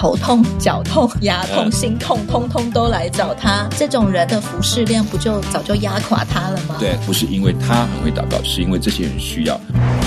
头痛、脚痛、牙痛、心痛，通通都来找他。这种人的服事量不就早就压垮他了吗？ 对，不是因为他很会祷告，是因为这些人需要。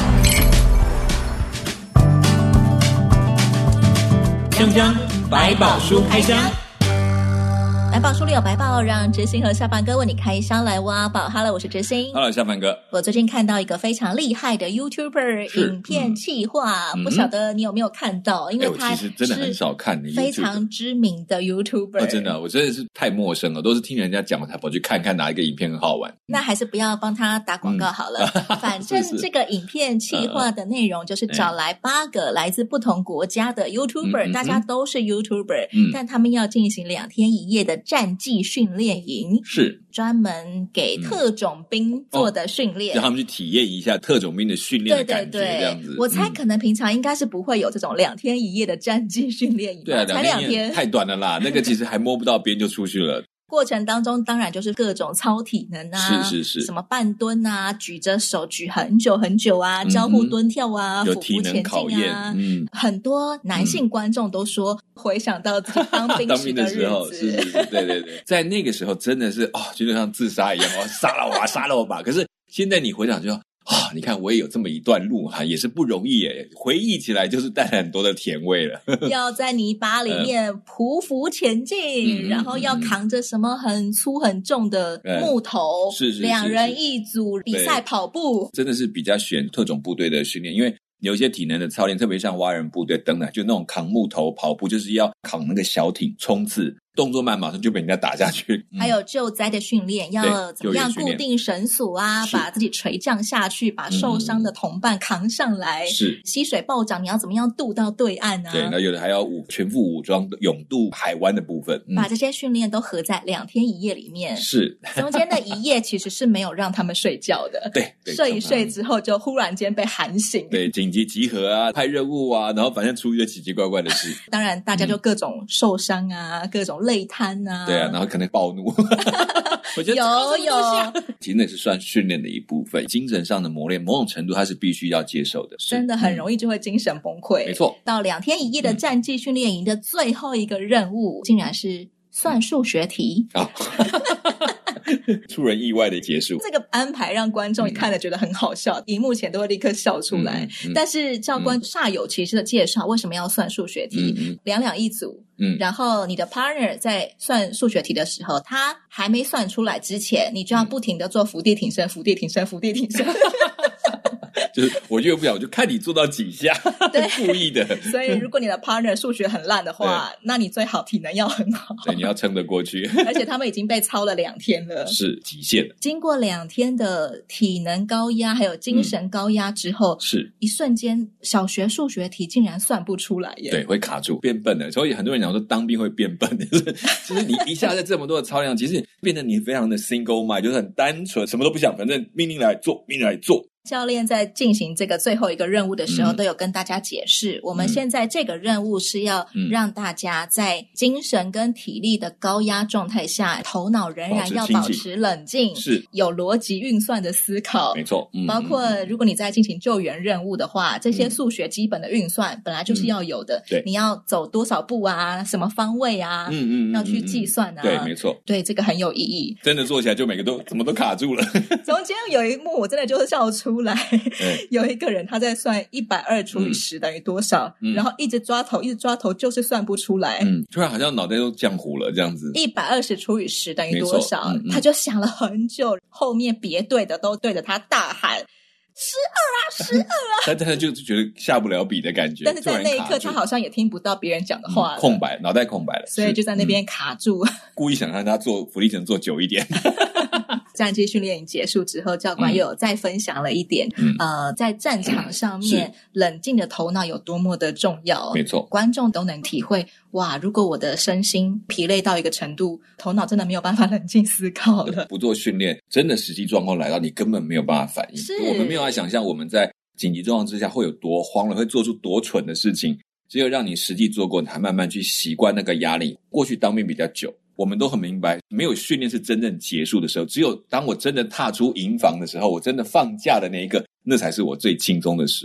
香香百宝书开箱， 百宝书里有百宝，让知心和下半哥为你开箱来挖宝。Hello， 我是知心。 Hello， 下半哥。 我最近看到一个非常厉害的 YouTuber 影片企划，不晓得你有没有看到？因为他我其实真的很少看的 YouTuber， 非常知名的 YouTuber。 真的，我真的是太陌生了，都是听人家讲我才跑去看看哪一个影片很好玩。 那还是不要帮他打广告好了。反正这个影片企划的内容就是找来8个来自不同国家的 YouTuber，大家都是 YouTuber，但他们要进行2天1夜的战技训练营， 是专门给特种兵做的训练， 让他们去体验一下特种兵的训练的感觉，这样子。 我猜可能平常应该是不会有这种2天1夜的战技训练营， 对啊， 才2天太短了啦，那个其实还摸不到边就出去了。 过程当中当然就是各种操体能啊， 是什么半蹲啊，举着手举很久很久啊，交互蹲跳啊， 有体能考验， 很多男性观众都说回想到自己当兵时的时候，是，对对对，在那个时候真的是就像自杀一样，杀了我吧，杀了我吧。可是现在你回想就你看我也有这么一段路也是不容易耶，回忆起来就是带来很多的甜味了。 要在泥巴里面匍匐前进，然后要扛着什么很粗很重的木头，是2人一组比赛跑步， 真的是比较选特种部队的训练，因为有一些体能的操练，特别像蛙人部队等等，就那种扛木头跑步，就是要扛那个小艇冲刺，动作慢马上就被人家打下去。 还有救灾的训练，要怎么样固定绳索啊，把自己垂降下去，把受伤的同伴扛上来， 是溪水暴涨你要怎么样渡到对岸啊。 对，那有的还要全副武装勇渡海湾的部分， 把这些训练都合在2天1夜里面。 是中间的1夜其实是没有让他们睡觉的。 对， 睡一睡之后就忽然间被喊醒， 对，紧急集合啊，派任务啊，然后反正出一个奇奇怪怪的事。 当然大家就各种受伤啊，各种累瘫啊， 对啊，然后可能暴怒。我觉得有其实那是算训练的一部分，精神上的磨练某种程度它是必须要接受的， 真的很容易就会精神崩溃。 没错， 到2天1夜的战技训练营的最后一个任务竟然是算数学题出人意外的结束。 这个安排让观众看了觉得很好笑，荧幕前都会立刻笑出来。但是教官煞有其事的介绍为什么要算数学题，2两一组，然后你的 partner 在算数学题的时候，他还没算出来之前，你就要不停的做伏地挺身，伏地挺身，伏地挺身。 就是我越不想，我就看你做到几下，对，故意的。 所以如果你的 partner 数学很烂的话，那你最好体能要很好， 对，你要撑得过去。 而且他们已经被操了2天了， 是极限了。经过2天的体能高压还有精神高压之后， 是一瞬间小学数学题竟然算不出来耶。 对，会卡住，变笨了。所以很多人讲说当兵会变笨，其实你一下在这么多的操量，其实变得你非常的 single mind， 就是很单纯，什么都不想，反正命令来做，命令来做。 教练在进行这个最后一个任务的时候，都有跟大家解释，我们现在这个任务是要让大家在精神跟体力的高压状态下，头脑仍然要保持冷静， 是有逻辑运算的思考。 没错， 包括如果你在进行救援任务的话，这些数学基本的运算本来就是要有的。 对， 你要走多少步啊，什么方位啊，要去计算啊。 对，没错， 对，这个很有意义。 真的做起来就每个都怎么都卡住了。 中间有一幕我真的就是笑出来，有一个人他在算120除以10等于多少，然后一直抓头就是算不出来， 突然好像脑袋都浆糊了这样子。 120除以10等于多少，他就想了很久，后面别队的都对着他大喊12啊但他就觉得下不了笔的感觉。 但是在那一刻他好像也听不到别人讲的话了， 空白，脑袋空白了， 所以就在那边卡住， 故意想让他做伏地挺身做久一点。 战技训练营结束之后，教官又有再分享了一点，在战场上面冷静的头脑有多么的重要。 没错， 观众都能体会。哇，如果我的身心疲累到一个程度，头脑真的没有办法冷静思考了。 不做训练，真的实际状况来到，你根本没有办法反应。我们没有办法想象我们在紧急状况之下会有多慌了，会做出多蠢的事情。只有让你实际做过，你才慢慢去习惯那个压力。过去当兵比较久，我们都很明白，没有训练是真正结束的时候，只有当我真的踏出营房的时候，我真的放假的那一个，那才是我最轻松的时刻。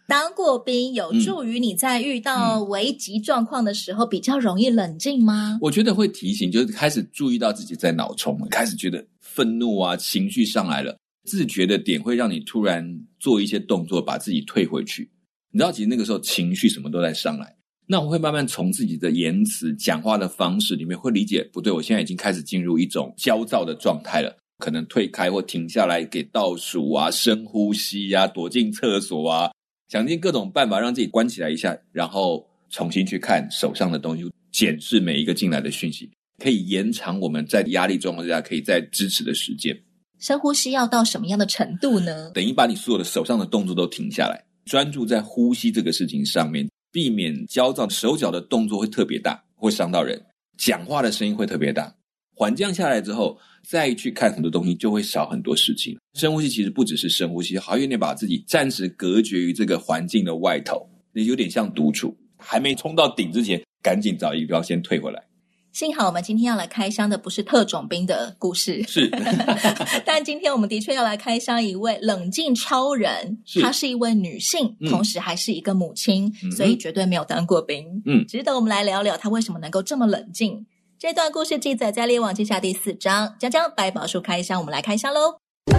当过兵有助于你在遇到危急状况的时候比较容易冷静吗？ 我觉得会提醒，就是开始注意到自己在脑冲，开始觉得愤怒啊，情绪上来了，自觉的点会让你突然做一些动作，把自己退回去。你知道其实那个时候情绪什么都在上来，那我会慢慢从自己的言辞讲话的方式里面会理解，不对，我现在已经开始进入一种焦躁的状态了，可能退开或停下来给倒数啊，深呼吸啊，躲进厕所啊，想尽各种办法让自己关起来一下，然后重新去看手上的东西，检视每一个进来的讯息，可以延长我们在压力状况下可以再支持的时间。 深呼吸要到什么样的程度呢？ 等于把你所有的手上的动作都停下来，专注在呼吸这个事情上面，避免焦躁，手脚的动作会特别大，会伤到人，讲话的声音会特别大。缓降下来之后，再去看很多东西就会少很多事情。深呼吸其实不只是深呼吸，好有点把自己暂时隔绝于这个环境的外头，有点像独处，还没冲到顶之前，赶紧找一个地方先退回来。 幸好我们今天要来开箱的不是特种兵的故事， 是但今天我们的确要来开箱一位冷静超人，她是一位女性，同时还是一个母亲，所以绝对没有当过兵，值得我们来聊聊她为什么能够这么冷静。这段故事记载在《列王记下》第4章，将百宝书开箱，我们来开箱咯。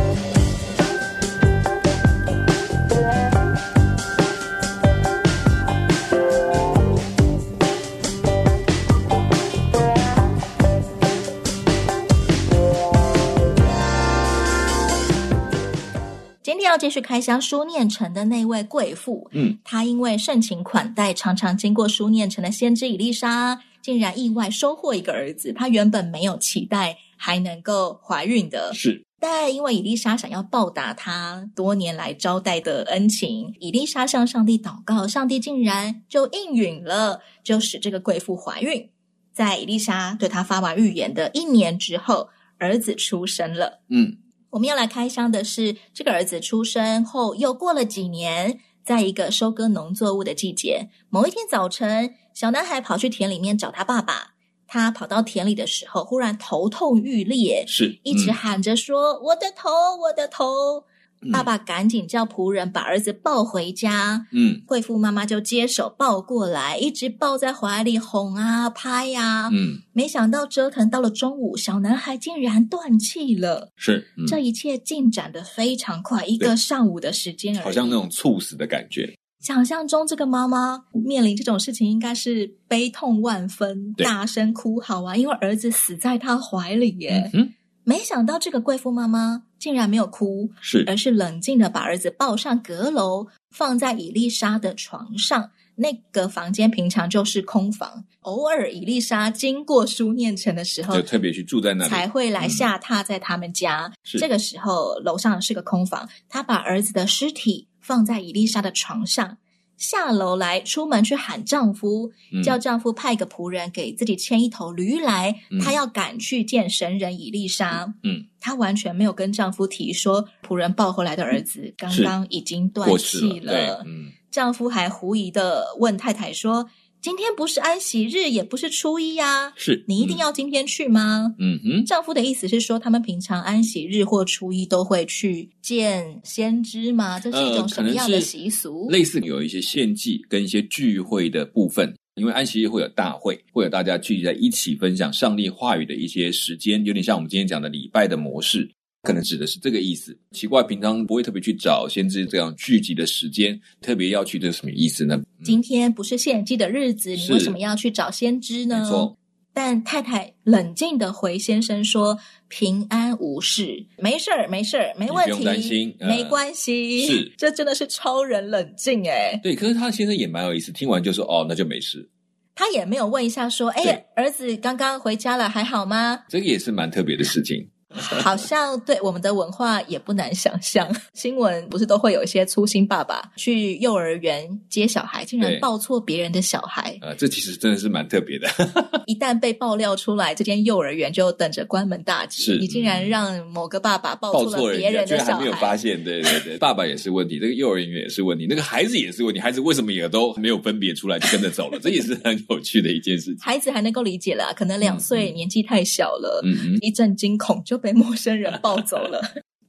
今天要继续开箱书念城的那位贵妇，她因为盛情款待常常经过书念城的先知以利沙，竟然意外收获一个儿子，她原本没有期待还能够怀孕的， 是。 但因为以利沙想要报答她多年来招待的恩情，以利沙向上帝祷告，上帝竟然就应允了，就使这个贵妇怀孕。在以利沙对她发完预言的1年之后，儿子出生了。我们要来开箱的是这个儿子出生后又过了几年，在一个收割农作物的季节，某一天早晨，小男孩跑去田里面找他爸爸。他跑到田里的时候，忽然头痛欲裂，一直喊着说，我的头，我的头。爸爸赶紧叫仆人把儿子抱回家，贵妇妈妈就接手抱过来，一直抱在怀里哄啊拍啊，没想到折腾到了中午，小男孩竟然断气了。这一切进展得非常快，一个上午的时间而已， 好像那种猝死的感觉。 想象中这个妈妈面临这种事情应该是悲痛万分，大声哭嚎啊，因为儿子死在她怀里耶。没想到这个贵妇妈妈竟然没有哭，而是冷静的把儿子抱上阁楼，放在以利沙的床上。那个房间平常就是空房，偶尔以利沙经过书念城的时候， 就特别去住在那里， 才会来下榻在他们家。这个时候楼上是个空房，他把儿子的尸体放在以利沙的床上，下楼来出门去喊丈夫，叫丈夫派个仆人给自己牵一头驴来，她要赶去见神人以利沙。她完全没有跟丈夫提说仆人抱回来的儿子刚刚已经断气了。丈夫还狐疑的问太太说，今天不是安息日，也不是初一啊，你一定要今天去吗？丈夫的意思是说，他们平常安息日或初一都会去见先知吗？这是一种什么样的习俗？ 类似有一些献祭跟一些聚会的部分，因为安息日会有大会，会有大家聚集在一起分享上帝话语的一些时间，有点像我们今天讲的礼拜的模式，可能指的是这个意思。奇怪，平常不会特别去找先知这样聚集的时间，特别要去，这是什么意思呢？ 今天不是献祭的日子，你为什么要去找先知呢？ 没错。 但太太冷静地回先生说，平安无事，没事儿没事儿，没问题， 不用担心， 没关系。 是， 这真的是超人冷静耶。 对，可是他先生也蛮有意思，听完就说哦，那就没事。 他也没有问一下说，儿子刚刚回家了还好吗？ 这个也是蛮特别的事情。 好像对我们的文化也不难想象，新闻不是都会有一些粗心爸爸去幼儿园接小孩，竟然抱错别人的小孩， 这其实真的是蛮特别的。 一旦被爆料出来，这间幼儿园就等着关门大吉。你竟然让某个爸爸抱错了别人的小孩，居然还没有发现。对对对，爸爸也是问题，这个幼儿园也是问题，那个孩子也是问题，孩子为什么也都没有分别出来就跟着走了，这也是很有趣的一件事情。 孩子还能够理解啦，可能2岁年纪太小了，一阵惊恐就被陌生人抱走了。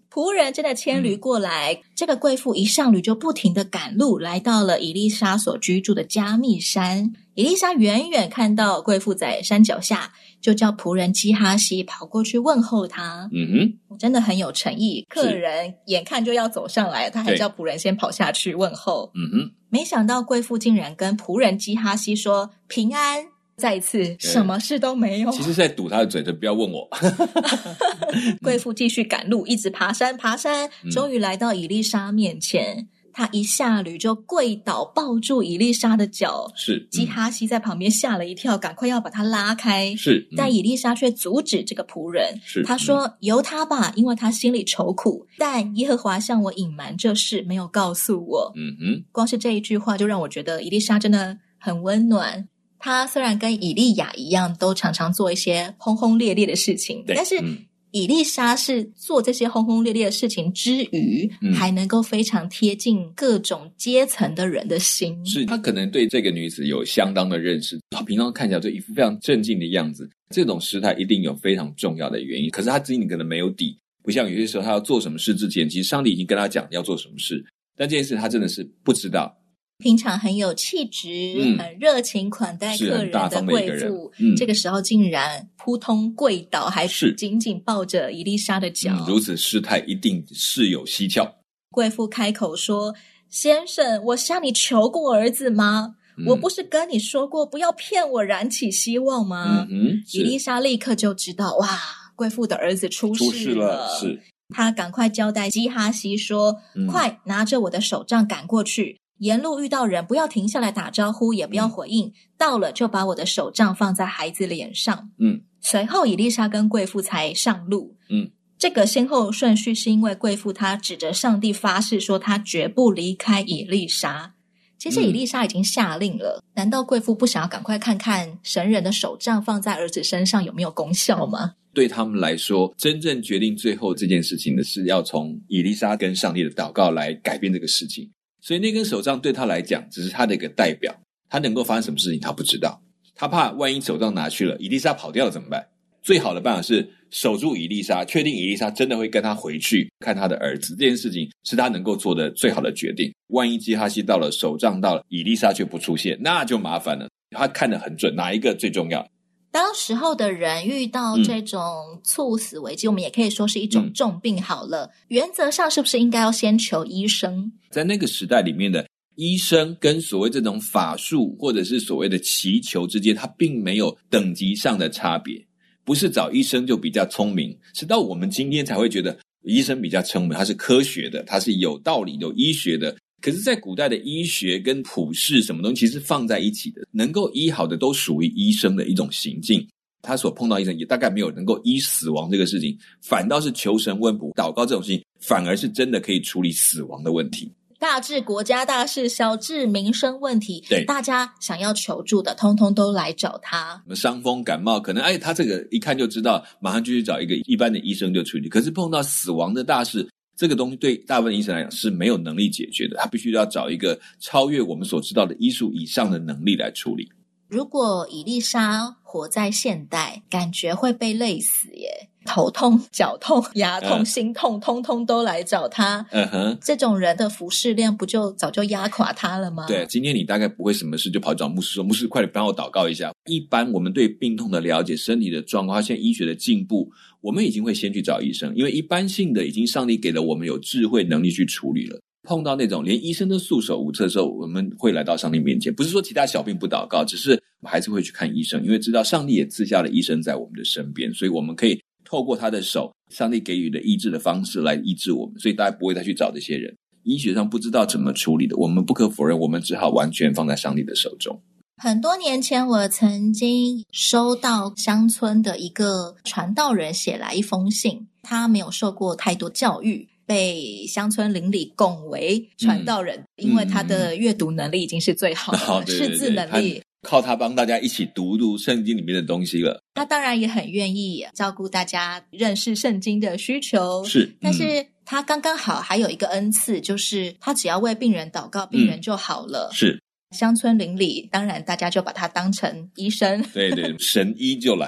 仆人真的牵驴过来，这个贵妇一上驴就不停地赶路，来到了以利沙所居住的加密山。以利沙远远看到贵妇在山脚下，就叫仆人基哈西跑过去问候他。真的很有诚意，客人眼看就要走上来，他还叫仆人先跑下去问候。没想到贵妇竟然跟仆人基哈西说平安，再一次什么事都没有。 其实是在堵他的嘴，就不要问我。 贵妇继续赶路，一直爬山，终于来到以利沙面前。他一下驴就跪倒抱住以利沙的脚，基哈西在旁边吓了一跳，赶快要把他拉开。但以利沙却阻止这个仆人，他说由他吧，因为他心里愁苦，但耶和华向我隐瞒这事，没有告诉我。光是这一句话就让我觉得以利沙真的很温暖。他虽然跟以利亚一样都常常做一些轰轰烈烈的事情，但是以利沙是做这些轰轰烈烈的事情之余，还能够非常贴近各种阶层的人的心。 是他可能对这个女子有相当的认识，他平常看起来就一副非常镇静的样子，这种失态一定有非常重要的原因，可是他自己可能没有底，不像有些时候他要做什么事之前，其实上帝已经跟他讲要做什么事，但这件事他真的是不知道。 平常很有气质，很热情款待客人的贵妇，这个时候竟然扑通跪倒，还紧紧抱着以利沙的脚。 如此失态一定事有蹊跷。 贵妇开口说，先生，我向你求过儿子吗？我不是跟你说过不要骗我燃起希望吗？以利沙立刻就知道，哇，贵妇的儿子出事了。他赶快交代基哈西说，快拿着我的手杖赶过去，沿路遇到人不要停下来打招呼，也不要回应，到了就把我的手杖放在孩子脸上。随后以利沙跟贵妇才上路。这个先后顺序是因为贵妇她指着上帝发誓说她绝不离开以利沙。其实以利沙已经下令了，难道贵妇不想要赶快看看神人的手杖放在儿子身上有没有功效吗？ 对他们来说，真正决定最后这件事情的是要从以利沙跟上帝的祷告来改变这个事情。所以那根手杖对他来讲只是他的一个代表，他能够发生什么事情他不知道，他怕万一手杖拿去了以利沙跑掉了怎么办。最好的办法是守住以利沙，确定以利沙真的会跟他回去看他的儿子，这件事情是他能够做的最好的决定。万一基哈西到了，手杖到了，以利沙却不出现，那就麻烦了。他看得很准，哪一个最重要。 当时候的人遇到这种猝死危机，我们也可以说是一种重病好了，原则上是不是应该要先求医生？ 在那个时代里面的医生跟所谓这种法术或者是所谓的祈求之间，它并没有等级上的差别，不是找医生就比较聪明，是到我们今天才会觉得医生比较聪明，他是科学的，他是有道理有医学的。可是在古代的医学跟普世什么东西其实放在一起的，能够医好的都属于医生的一种行径，他所碰到医生也大概没有能够医死亡这个事情，反倒是求神问卜祷告这种事情反而是真的可以处理死亡的问题。 大至国家大事，小至民生问题， 对， 大家想要求助的通通都来找他。 伤风感冒可能他这个一看就知道，马上就去找一个一般的医生就处理。可是碰到死亡的大事，这个东西对大部分医生来讲是没有能力解决的，他必须要找一个超越我们所知道的医术以上的能力来处理。 如果以利沙活在现代，感觉会被累死耶，头痛脚痛牙痛心痛通通都来找他。这种人的服侍量不就早就压垮他了吗？ 对，今天你大概不会什么事就跑找牧师说，牧师快点帮我祷告一下。一般我们对病痛的了解，身体的状况，现在医学的进步，我们已经会先去找医生，因为一般性的已经上帝给了我们有智慧能力去处理了。碰到那种连医生都束手无策的时候，我们会来到上帝面前，不是说其他小病不祷告，只是我们还是会去看医生，因为知道上帝也赐下了医生在我们的身边，所以我们可以透过他的手，上帝给予的医治的方式来医治我们，所以大家不会再去找这些人。医学上不知道怎么处理的，我们不可否认，我们只好完全放在上帝的手中。 很多年前我曾经收到乡村的一个传道人写来一封信，他没有受过太多教育，被乡村邻里拱为传道人，因为他的阅读能力已经是最好的，识字能力靠他帮大家一起读圣经里面的东西了。 他当然也很愿意照顾大家认识圣经的需求， 是， 但是他刚刚好还有一个恩赐，就是他只要为病人祷告，病人就好了。 是， 乡村邻里当然大家就把他当成医生， 对对，神医就来了。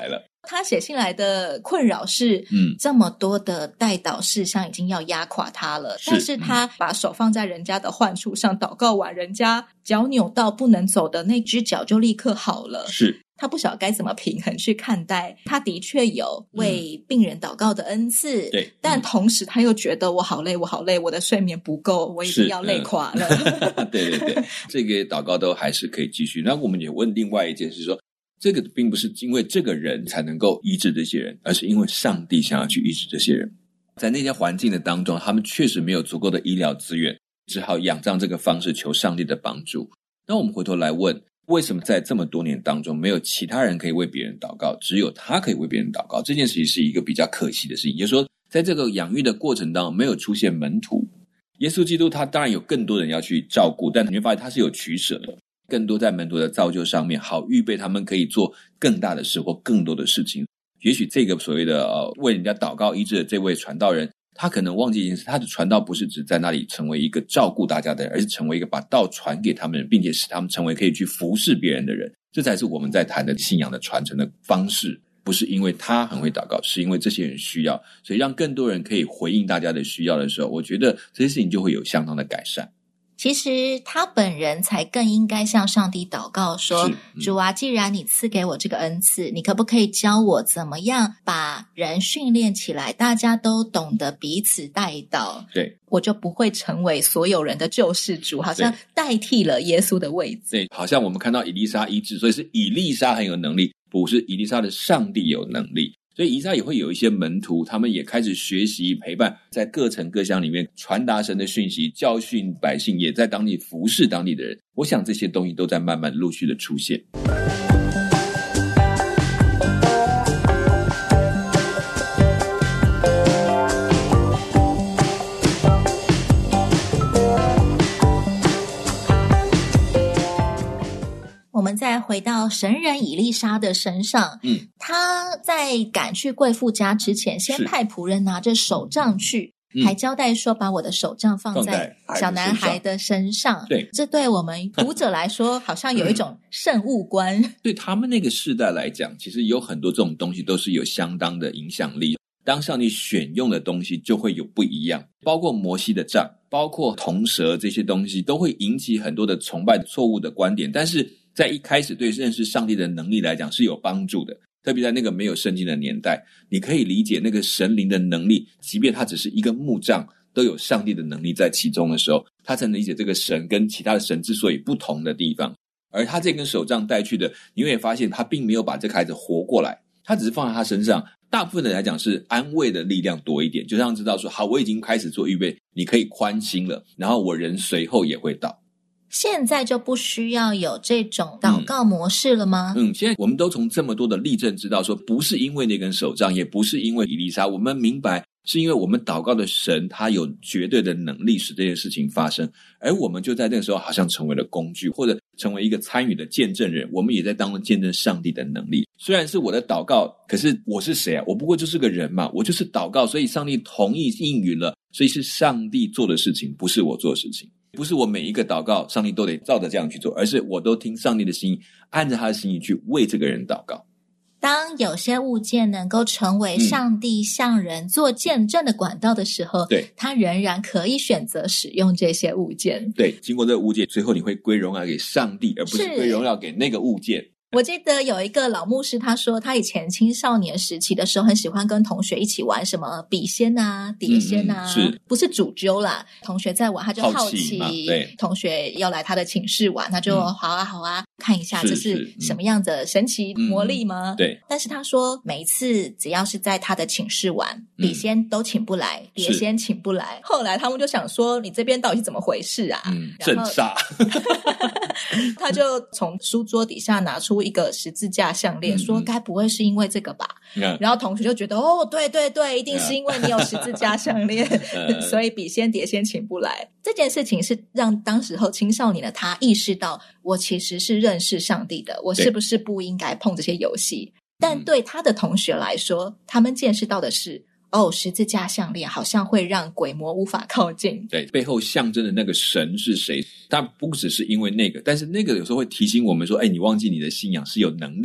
他写信来的困扰是这么多的代祷事项已经要压垮他了，但是他把手放在人家的患处上，祷告完人家脚扭到不能走的那只脚就立刻好了， 是他不晓得该怎么平衡去看待。他的确有为病人祷告的恩赐， 对， 但同时他又觉得我好累，我好累，我的睡眠不够，我已经要累垮了。 对对对，这个祷告都还是可以继续。那我们也问另外一件事说，这个并不是因为这个人才能够医治这些人，而是因为上帝想要去医治这些人。在那些环境的当中，他们确实没有足够的医疗资源，只好仰仗这个方式求上帝的帮助。那我们回头来问，为什么在这么多年当中没有其他人可以为别人祷告，只有他可以为别人祷告？这件事情是一个比较可惜的事情，也就是说在这个养育的过程当中没有出现门徒。耶稣基督他当然有更多人要去照顾，但你会发现他是有取舍的，更多在门徒的造就上面，好预备他们可以做更大的事或更多的事情。也许这个所谓的为人家祷告医治的这位传道人，他可能忘记一件事，他的传道不是只在那里成为一个照顾大家的人，而是成为一个把道传给他们的人，并且使他们成为可以去服侍别人的人。这才是我们在谈的信仰的传承的方式，不是因为他很会祷告，是因为这些人需要，所以让更多人可以回应大家的需要的时候，我觉得这些事情就会有相当的改善。 其实他本人才更应该向上帝祷告说，主啊，既然你赐给我这个恩赐，你可不可以教我怎么样把人训练起来，大家都懂得彼此代祷， 对， 我就不会成为所有人的救世主，好像代替了耶稣的位置。 对，好像我们看到以利沙医治，所以是以利沙很有能力，不是以利沙的上帝有能力。所以以撒也会有一些门徒，他们也开始学习陪伴，在各城各乡里面传达神的讯息，教训百姓，也在当地服侍当地的人。我想这些东西都在慢慢陆续的出现。 我们再回到神人以利沙的身上，他在赶去贵妇家之前，先派仆人拿着手杖去，还交代说把我的手杖放在小男孩的身上。对，这对我们读者来说好像有一种圣物观。 对他们那个世代来讲，其实有很多这种东西都是有相当的影响力。当上帝选用的东西就会有不一样，包括摩西的杖，包括铜蛇，这些东西都会引起很多的崇拜错误的观点，但是在一开始对认识上帝的能力来讲是有帮助的。特别在那个没有圣经的年代，你可以理解那个神灵的能力，即便它只是一个木杖，都有上帝的能力在其中的时候，他才能理解这个神跟其他的神之所以不同的地方。而他这根手杖带去的，你会发现他并没有把这个孩子活过来，他只是放在他身上。大部分的来讲是安慰的力量多一点，就让知道说好，我已经开始做预备，你可以宽心了，然后我人随后也会到。 现在就不需要有这种祷告模式了吗？ 现在我们都从这么多的例证知道说，不是因为那根手杖，也不是因为以利沙，我们明白是因为我们祷告的神他有绝对的能力使这件事情发生，而我们就在那个时候好像成为了工具，或者成为一个参与的见证人，我们也在当中见证上帝的能力。虽然是我的祷告，可是我是谁啊？我不过就是个人嘛，我就是祷告，所以上帝同意应允了，所以是上帝做的事情，不是我做的事情。不是我每一个祷告上帝都得照着这样去做，而是我都听上帝的心意，按着他的心意去为这个人祷告。 当有些物件能够成为上帝向人做见证的管道的时候， 对， 他仍然可以选择使用这些物件。 对，经过这个物件，最后你会归荣耀给上帝，而不是归荣耀给那个物件。 我记得有一个老牧师，他说他以前青少年时期的时候很喜欢跟同学一起玩什么笔仙啊、碟仙啊，不是主揪啦，同学在玩他就好奇对， 同学要来他的寝室玩，他就好啊好啊，看一下这是什么样的神奇魔力吗？ 对。 但是他说每一次只要是在他的寝室玩，笔仙都请不来，碟仙请不来。后来他们就想说你这边到底是怎么回事啊？ 镇煞。 他就从书桌底下拿出一个十字架项链，说该不会是因为这个吧？然后同学就觉得对对对，一定是因为你有十字架项链，所以笔仙碟仙请不来。这件事情是让当时候青少年的他意识到，我其实是认识上帝的，我是不是不应该碰这些游戏？但对他的同学来说，他们见识到的是十字架项链好像会让鬼魔无法靠近。 对，背后象征的那个神是谁？但不只是因为那个，但是那个有时候会提醒我们说，你忘记你的信仰是有能力的，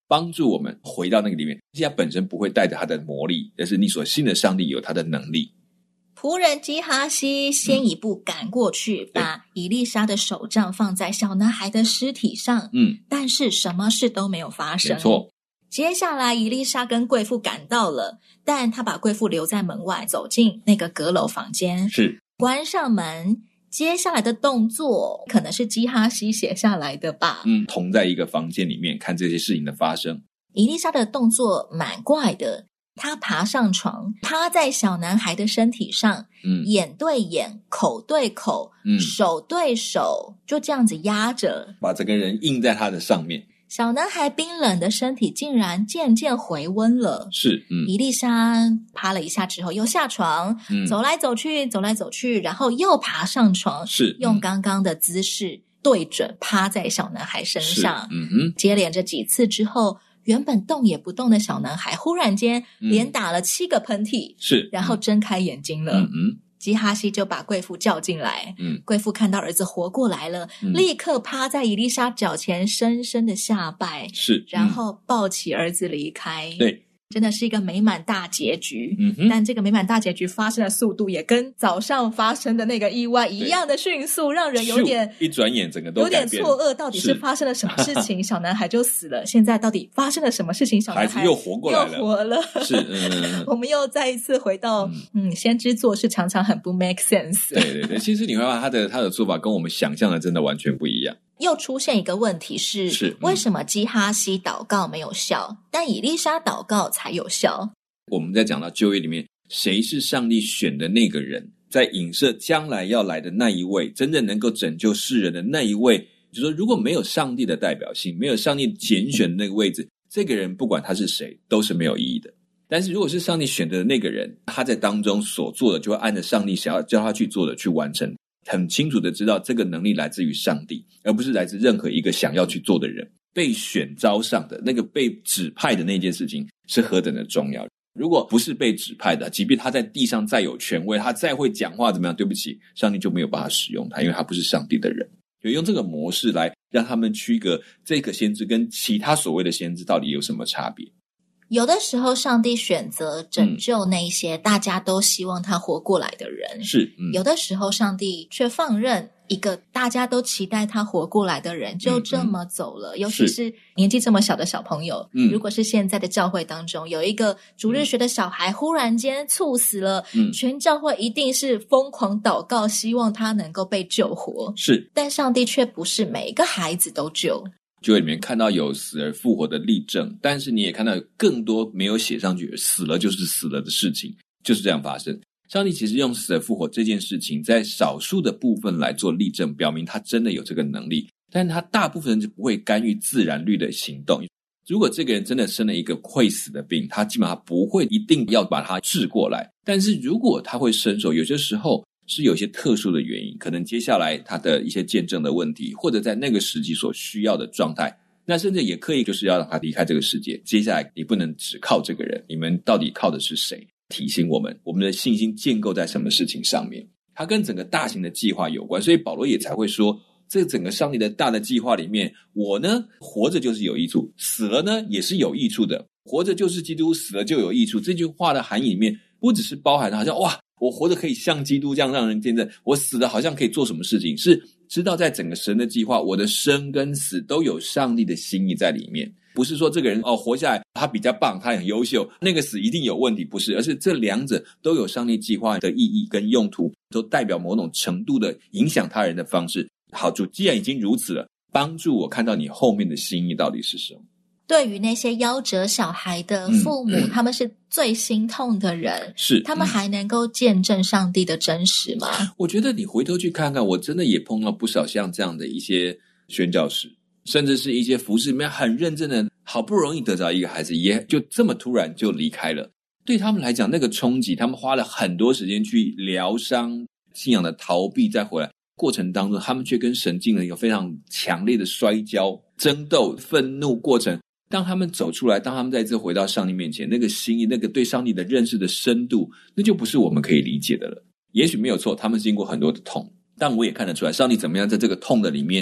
帮助我们回到那个里面。基哈本身不会带着他的魔力，但是你所信的上帝有他的能力。 仆人基哈西先一步赶过去，把以利沙的手杖放在小男孩的尸体上，但是什么事都没有发生。 没错。 接下来以利沙跟贵妇赶到了，但他把贵妇留在门外，走进那个阁楼房间， 是关上门。接下来的动作可能是基哈西写下来的吧， 同在一个房间里面看这些事情的发生。 以利沙的动作蛮怪的，他爬上床，趴在小男孩的身体上，眼对眼，口对口，手对手，就这样子压着， 把整个人印在他的上面。 小男孩冰冷的身体竟然渐渐回温了。 是， 以利沙趴了一下之后又下床，走来走去，走来走去，然后又爬上床， 是， 用刚刚的姿势对准趴在小男孩身上。接连着几次之后，原本动也不动的小男孩忽然间连打了7个喷嚏， 是， 然后睁开眼睛了。基哈西就把贵妇叫进来，贵妇看到儿子活过来了，立刻趴在以利沙脚前深深的下拜， 是， 然后抱起儿子离开。 对， 真的是一个美满大结局。但这个美满大结局发生的速度也跟早上发生的那个意外一样的迅速，让人有点一转眼整个都有点错愕，到底是发生了什么事情？小男孩就死了，现在到底发生了什么事情？小男孩又活过来了， 又活了。 是， 我们又再一次回到先知做事常常很不 make sense。 对对对，其实你会发现他的做法跟我们想象的真的完全不一样。 又出现一个问题是为什么基哈西祷告没有效，但以利沙祷告才有效？ 我们在讲到旧约里面，谁是上帝选的那个人，在影射将来要来的那一位，真正能够拯救世人的那一位，就是说如果没有上帝的代表性，没有上帝拣选的那个位置，这个人不管他是谁都是没有意义的。但是如果是上帝选择的那个人，他在当中所做的就会按着上帝想要叫他去做的去完成，很清楚的知道这个能力来自于上帝，而不是来自任何一个想要去做的人。被选召上的那个被指派的那件事情是何等的重要。如果不是被指派的，即便他在地上再有权威，他再会讲话怎么样，对不起，上帝就没有办法使用他，因为他不是上帝的人。就用这个模式来让他们区隔这个先知跟其他所谓的先知到底有什么差别。 有的时候上帝选择拯救那些大家都希望他活过来的人， 是， 有的时候上帝却放任一个大家都期待他活过来的人就这么走了。尤其是年纪这么小的小朋友，如果是现在的教会当中有一个主日学的小孩忽然间猝死了，全教会一定是疯狂祷告，希望他能够被救活。 是， 但上帝却不是每一个孩子都救。 旧约里面看到有死而复活的例证，但是你也看到有更多没有写上去，死了就是死了的事情，就是这样发生。上帝其实用死而复活这件事情在少数的部分来做例证，表明他真的有这个能力，但他大部分人就不会干预自然律的行动。如果这个人真的生了一个会死的病，他基本上不会一定要把他治过来，但是如果他会伸手，有些时候是有些特殊的原因，可能接下来他的一些见证的问题，或者在那个时期所需要的状态，那甚至也可以就是要让他离开这个世界。接下来你不能只靠这个人，你们到底靠的是谁？提醒我们，我们的信心建构在什么事情上面？它跟整个大型的计划有关，所以保罗也才会说，这整个上帝的大的计划里面，我呢活着就是有益处，死了呢也是有益处的。活着就是基督，死了就有益处。这句话的含义里面，不只是包含好像哇，我活着可以像基督这样让人见证，我死了好像可以做什么事情，是知道在整个神的计划，我的生跟死都有上帝的心意在里面。不是说这个人活下来他比较棒，他很优秀，那个死一定有问题，不是，而是这两者都有上帝计划的意义跟用途，都代表某种程度的影响他人的方式。好，主既然已经如此了，帮助我看到你后面的心意到底是什么。 对于那些夭折小孩的父母，他们是最心痛的人， 是他们还能够见证上帝的真实吗？ 我觉得你回头去看看，我真的也碰到不少像这样的一些宣教士，甚至是一些服事里面很认真的，好不容易得着一个孩子，也就这么突然就离开了。对他们来讲，那个冲击，他们花了很多时间去疗伤，信仰的逃避，再回来过程当中，他们却跟神经了一个非常强烈的摔跤、争斗、愤怒过程。当他们走出来，当他们再次回到上帝面前，那个心意，那个对上帝的认识的深度，那就不是我们可以理解的了。也许没有错，他们经过很多的痛，但我也看得出来，上帝怎么样在这个痛的里面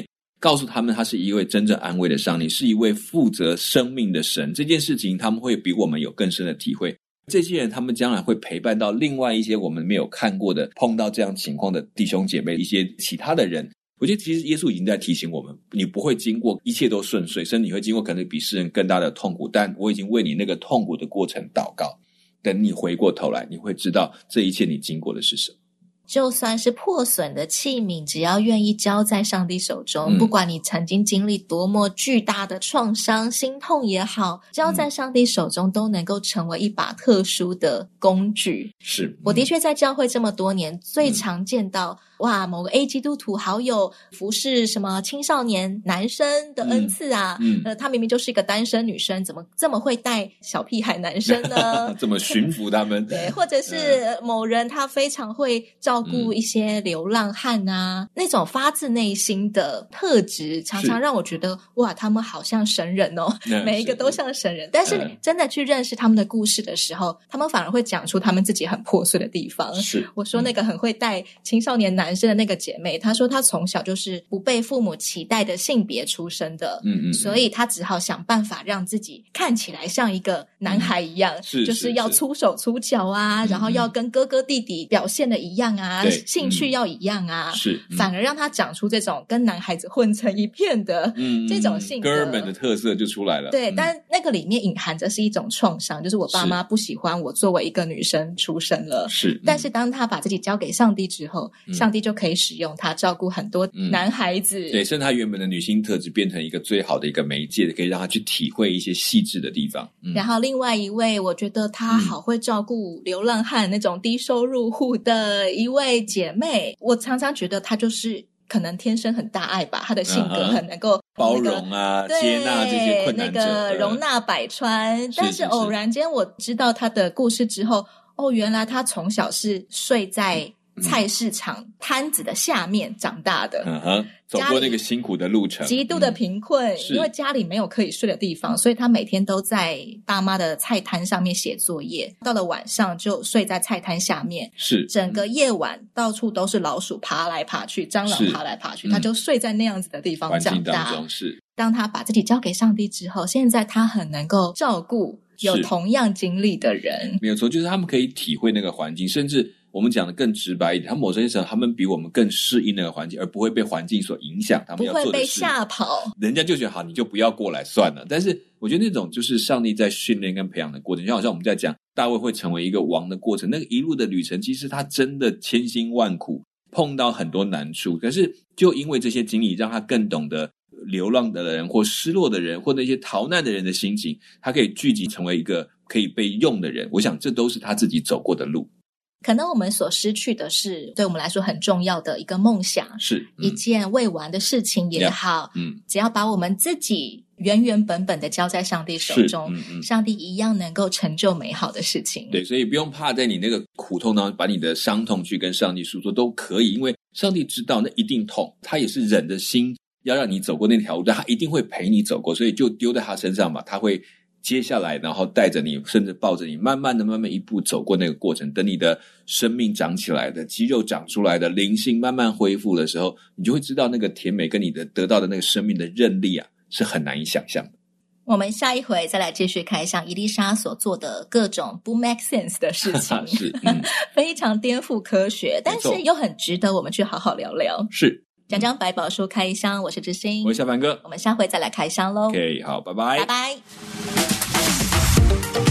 告诉他们他是一位真正安慰的上帝，是一位负责生命的神。这件事情他们会比我们有更深的体会。这些人他们将来会陪伴到另外一些我们没有看过的碰到这样情况的弟兄姐妹，一些其他的人。我觉得其实耶稣已经在提醒我们，你不会经过一切都顺遂，甚至你会经过可能比世人更大的痛苦，但我已经为你那个痛苦的过程祷告，等你回过头来，你会知道这一切你经过的是什么。 就算是破损的器皿，只要愿意交在上帝手中，不管你曾经经历多么巨大的创伤、心痛也好，交在上帝手中都能够成为一把特殊的工具。 是， 我的确在教会这么多年，最常见到哇，某个 A 基督徒好有服侍什么青少年男生的恩赐啊，他明明就是一个单身女生，怎么这么会带小屁孩男生呢？ 这么驯服他们。 对，或者是某人他非常会照顾一些流浪汉啊，那种发自内心的特质常常让我觉得哇，他们好像神人哦，每一个都像神人。但是真的去认识他们的故事的时候，他们反而会讲出他们自己很破碎的地方。 是， 我说那个很会带青少年男生的那个姐妹，她说她从小就是不被父母期待的性别出生的，所以她只好想办法让自己看起来像一个男孩一样，就是要粗手粗脚啊，然后要跟哥哥弟弟表现的一样啊，兴趣要一样啊，反而让她长出这种跟男孩子混成一片的这种性格， 哥们的特色就出来了。 对，但那个里面隐含着是一种创伤，就是我爸妈不喜欢我作为一个女生出生了，但是当她把自己交给上帝之后，上帝就可以使用她照顾很多男孩子， 对，甚至她原本的女性特质变成一个最好的一个媒介，可以让她去体会一些细致的地方。 然后另外一位我觉得她好会照顾流浪汉那种低收入户的一位姐妹，我常常觉得她就是可能天生很大爱吧，她的性格很能够包容啊，接纳这些困难者， 那个容纳百川。但是偶然间我知道她的故事之后，原来她从小是睡在菜市场摊子的下面长大的， 走过那个辛苦的路程， 极度的贫困，因为家里没有可以睡的地方，所以他每天都在爸妈的菜摊上面写作业，到了晚上就睡在菜摊下面，整个夜晚到处都是老鼠爬来爬去，蟑螂爬来爬去，他就睡在那样子的地方长大。 环境当中当他把自己交给上帝之后，现在他很能够照顾有同样经历的人。 没有错，就是他们可以体会那个环境，甚至我们讲的更直白一点，他们某些时候他们比我们更适应那个环境，而不会被环境所影响他们要做的事， 不会被吓跑。 人家就觉得好，你就不要过来算了。但是我觉得那种就是上帝在训练跟培养的过程，就好像我们在讲大卫会成为一个王的过程，那个一路的旅程其实他真的千辛万苦，碰到很多难处，可是就因为这些经历让他更懂得流浪的人或失落的人或那些逃难的人的心情，他可以聚集成为一个可以被用的人。我想这都是他自己走过的路。 可能我们所失去的是对我们来说很重要的一个梦想， 是一件未完的事情也好，只要把我们自己原本的交在上帝手中，上帝一样能够成就美好的事情。 对，所以不用怕在你那个苦痛当中把你的伤痛去跟上帝诉说，都可以，因为上帝知道那一定痛，他也是忍着心要让你走过那条路，但他一定会陪你走过，所以就丢在他身上吧，他会接下来然后带着你，甚至抱着你慢慢一步走过那个过程。等你的生命长起来的，肌肉长出来的，灵性慢慢恢复的时候，你就会知道那个甜美跟你的得到的那个生命的韧力啊，是很难以想象的。 我们下一回再来继续开箱伊丽莎所做的各种不 make sense 的事情是非常颠覆科学，但是又很值得我们去好好聊聊。 是讲百宝书开箱，我是知心， 我是小凡哥， 我们下回再来开箱咯。 OK， 好，拜拜， 拜拜。